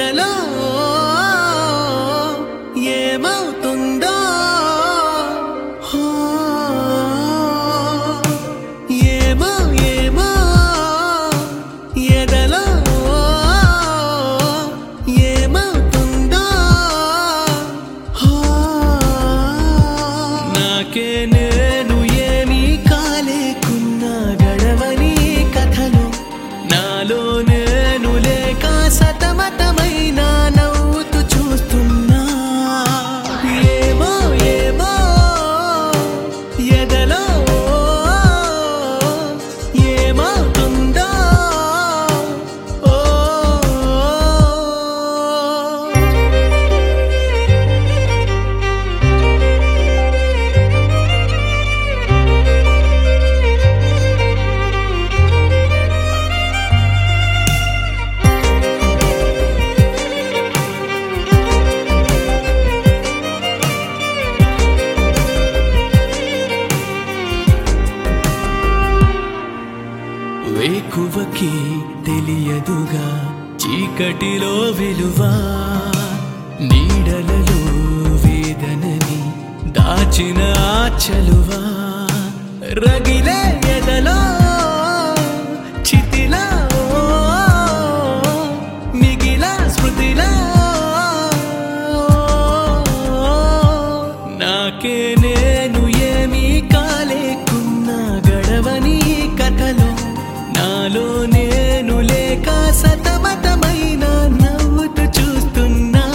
ఎదలో ఏమవుతుందో ఏమో ఏమో ఎదలో ఏమవుతుందో నాకే నేను ఏమీ కాలేకున్నా గడవని కథలు నాలో నేను లేక సతమతమైన నవ్వుతూ చూస్తున్నా ఏమో ఏమో ఎదలో ఏమవుతుందో వేకువకి తెలియదుగా చీకటిలో విలువ నీడలలో వేదనని దాచిన చలువా రగిలే ఎదలో చితిలా మిగిలా స్మృతిలా నాకే నేను ఏమీ కాలేకున్నా గడవని కథలు నాలో నేను లేక సతమతమైన నవ్వుతూ చూస్తున్నా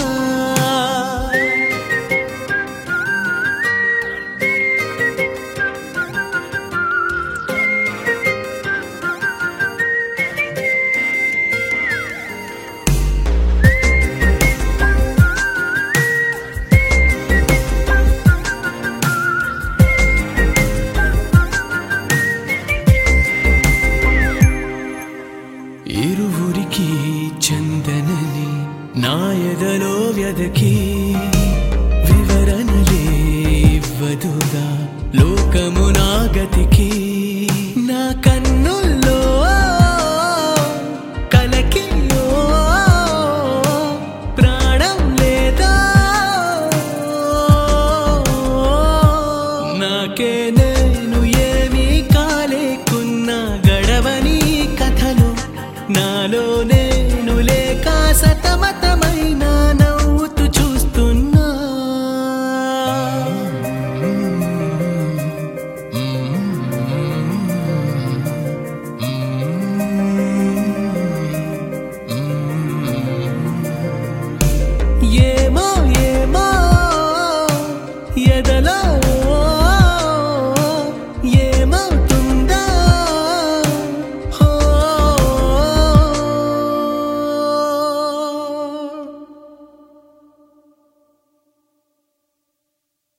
ఇరువురికి చందనని నా ఎదలో వ్యదకి వివరణలే ఇవ్వదుగా లోకము నాగతి